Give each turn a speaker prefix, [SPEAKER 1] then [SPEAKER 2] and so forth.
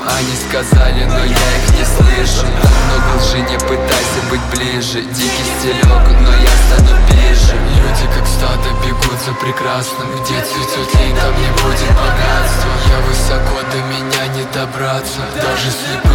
[SPEAKER 1] Они сказали, но я их не слышу. Так много лжи, не пытайся быть ближе. Дикий стилек, но я стану ближе. Люди как стадо бегут за прекрасным. Где цветет лень, там не будет богатства. Я высоко, до меня не добраться. Даже слепой